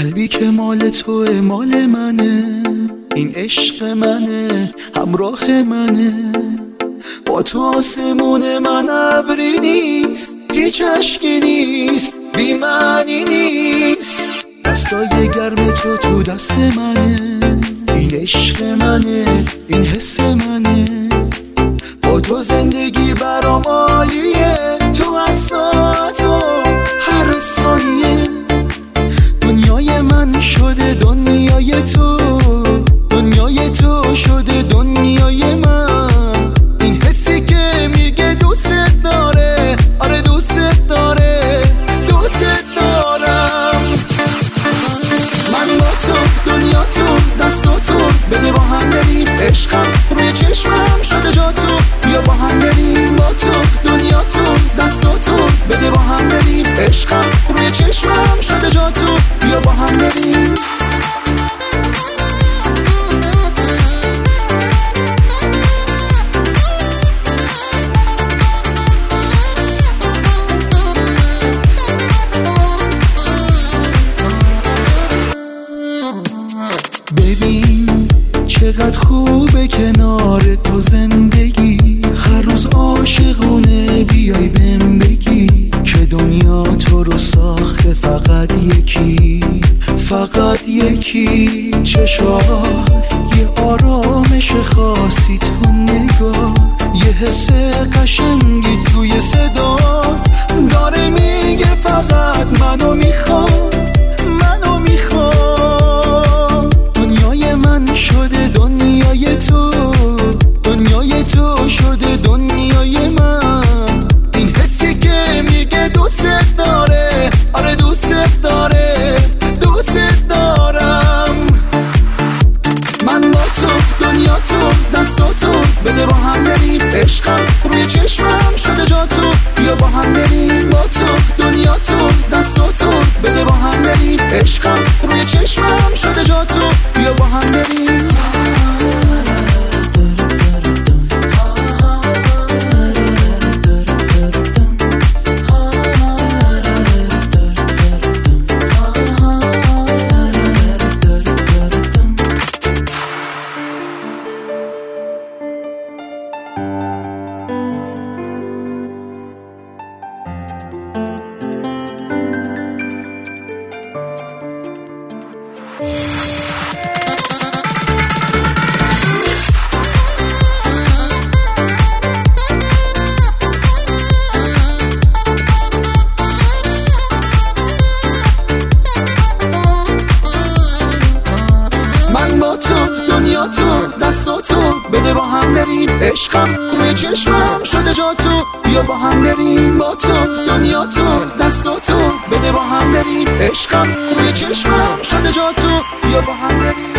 قلبی که مال توه مال منه، این عشق منه همراه منه. با تو آسمون من ابری نیست، هیچ اشکی نیست، بی معنی نیست. دستای گرم تو دست منه، این عشق منه این حس منه. با تو زندگی برام عالیه، تو هر ساعت و هر ثانیه. دنیای من شده دنیای تو، دنیای تو شده دنیای من. این حسی که میگه دوست داره، آره دوست داره، دوست دارم. من با تو دنیا تو دستا تو، بده با هم بریم. عشقم روی چشمم شده جا تو، بیا با هم بریم. با تو دنیا تو دستا تو، بده با هم بریم. عشقم روی چشمم شده جا تو، بیا با هم بریم. ببین چقدر خوبه کنار تو زندگی، هر روز عاشقونه بیای بهم بگی که دنیا تو رو ساخته فقط یکی، فقط یکی. چشات یه آرامش خاصی تو نگاه، یه حس قشنگی توی صدات داره میگه فقط منو میخواد، منو میخواد. دنیای من شده دنیای تو، دنیای تو شده دنیای من. این حسی که میگه دوست داره، آره دوست داره، دوست دارم. من با تو دنیا تو دستا تو، بده با هم بریم. عشقم روی چشمم شده جا تو، بیا با هم بریم. با تو دنیا تو دستا تو، بده با هم بریم. عشقم روی چشمم شده جا تو، بیا با هم بریم. دنیا تو دستا تو، بده با هم بریم. عشقم روی چشمم شده جا تو، بیا با هم بریم. با تو دنیا تو دستا تو، بده با هم بریم. عشقم روی چشمم شده جا تو، بیا با هم بریم.